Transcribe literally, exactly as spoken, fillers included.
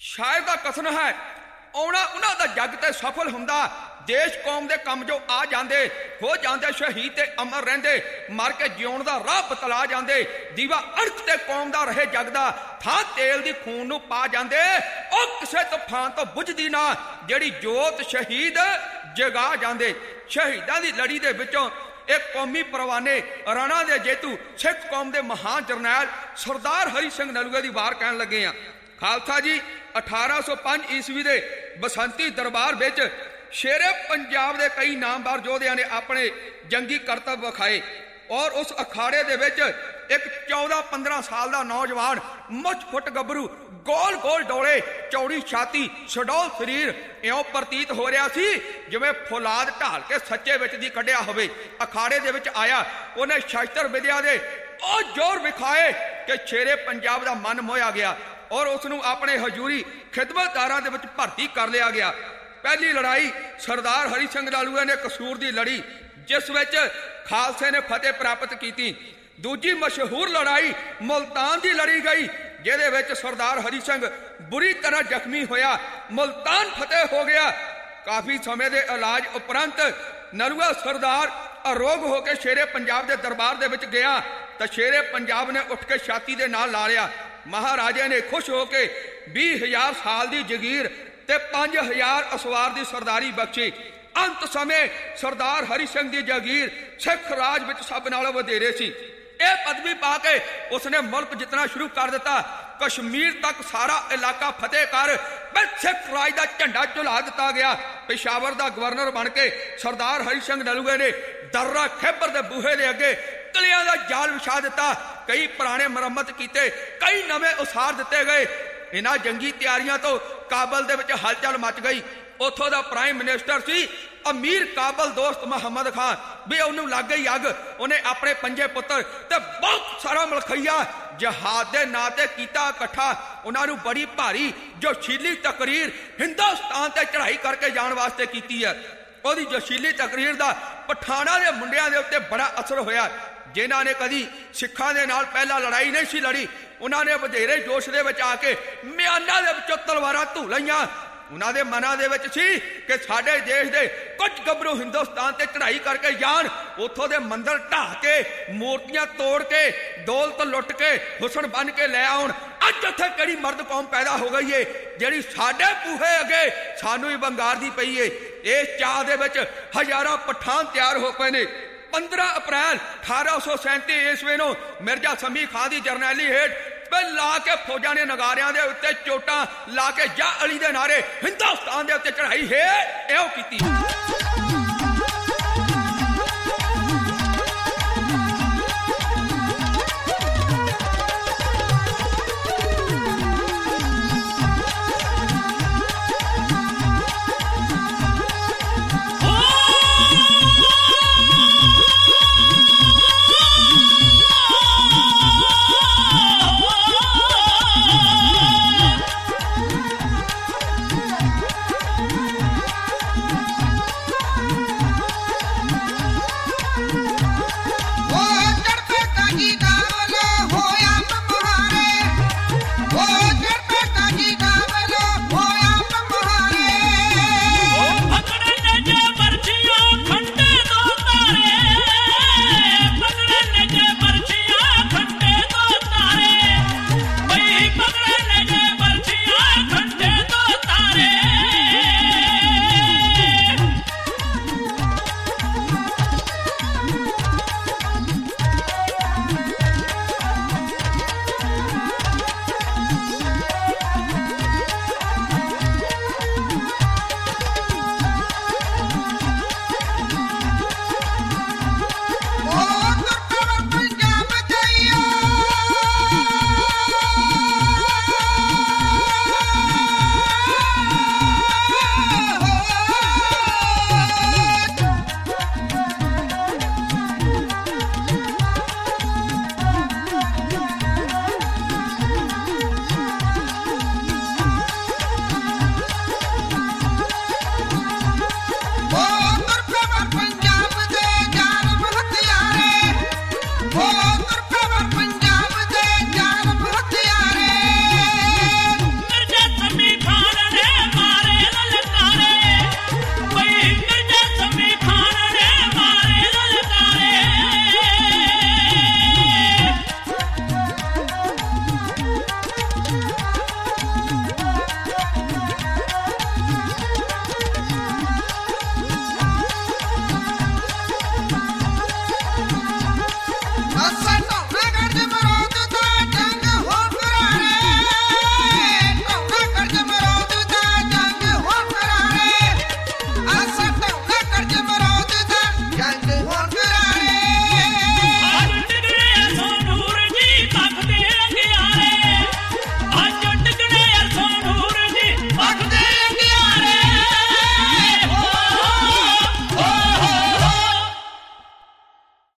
शायर का कथन है आउणा उन्हां दा जग ते सफल हुंदा देश कौम दे कम जो आ जांदे हो जांदे शहीद ते अमर रहिंदे मर के जिउण दा राह बतला जांदे दीवा अर्थ ते कौम दा रहे जगदा थां तेल दी खून नूं पा जांदे ओ किसे तूफान तो बुझदी ना जिहड़ी जोत शहीद जगा जांदे। शहीदां दी लड़ी दे विचों एक कौमी परवाने राणा दे जेतू सिख कौम दे महान जरनैल सरदार हरी सिंह नलूए दी वार कहण लगे आ। खालसा जी अठारह सौ पांच ईस्वी दे बसंती दरबार विच शेरे पंजाब दे कई नामदार योधियां ने अपने जंगी करतब विखाए और उस अखाड़े दे विच एक चौदह पंद्रह साल का नौजवान मुच फुट गबरू गोल गोल डोले चौड़ी छाती सडौल शरीर इउं प्रतीत हो रहा सी जिवें फौलाद ढाल के सच्चे विच दी कढ़िया होवे। अखाड़े दे विच आया उन्हें शस्त्र विद्या दे ओ जोर विखाए कि शेरे पंजाब का मन मोया गया और उसनूं अपने हजूरी खिदमतदारां दे विच भर्ती कर लिया गया। पहली लड़ाई सरदार हरी सिंह नलूए ने कसूर दी लड़ी जिस विच खालसे ने फतेह प्राप्त की। दूजी मशहूर लड़ाई मुल्तान की लड़ी गई जिहदे विच सरदार हरी सिंह बुरी तरह जख्मी होया मुल्तान फतेह हो गया। काफी समय के इलाज उपरंत नलूआ सरदार अरोग होकर शेरे पंजाब के दरबार दे विच गया तो शेरे पंजाब ने उठ के छाती दे नाल ला लिया। महाराजे ने खुश होकर भी हजार साल की जगीर ते पांच हजार असवार की सरदारी बख्शी। अंत समय सरदार हरी सिंह की जगीर सिख राज विच सब नालों वधेरे सी। यह पदवी पाके उसने मुल्क जितना शुरू कर दिता। कश्मीर तक सारा इलाका फतेह कर सिख राज का झंडा झुला दिता गया। पेशावर का गवर्नर बन के सरदार हरी सिंह नलूए ने दर्रा खैबर के बूहे के अगे किलियां का जाल विछा दिता। कई पुराने मुरम्मत किए कई नवे उसार दिते गए। इन्हां जंगी तैयारियां तो काबल दे विच हलचल मच गई। उथों दा प्राइम मिनिस्टर सी अमीर काबल दोस्त मुहम्मद खान भी उन्होंने लग गई अग। उन्हें अपने पंजे पुत्र ते बहुत सारा मलखईया जहाद के नां ते कीता इकट्ठा। उन्होंने बड़ी भारी जोशीली तकरीर हिंदुस्तान ते चढ़ाई करके जाने वास्ते की है। उहदी जोशीली तकरीर का पठाना के मुंडियां दे उत्ते बड़ा असर होया जिन्हां ने कदी सिखां दे नाल पहला लड़ाई नहीं सी लड़ी। उन्होंने वधेरे जोश दे विच आके म्यानां दे विचों तलवारां धू लईआं। उन्हां दे मनां दे विच सी कि साडे देश दे कुछ गबरू हिंदुस्तान ते चढ़ाई करके जान उथों दे मंदिर ढाह के मूर्तियां तोड़ के दौलत लुट के हुसन बन के लै आउण। अज उत्थे किहड़ी मर्द कौम पैदा हो गई है जिहड़ी साडे बूहे अगे सानू ही वंगारदी पई है। इस चाह दे विच हजारां पठान तैयार हो पए ने। पंद्रह अप्रैल अठारह सौ सैंती ईस्वी नूं मिर्जा समी खां दी जरनैली हेठ ला के फौजा ने नगारियां दे उत्ते चोटां ला के जा अली दे नारे हिंदुस्तान दे उत्ते चढ़ाई है एहो कीती।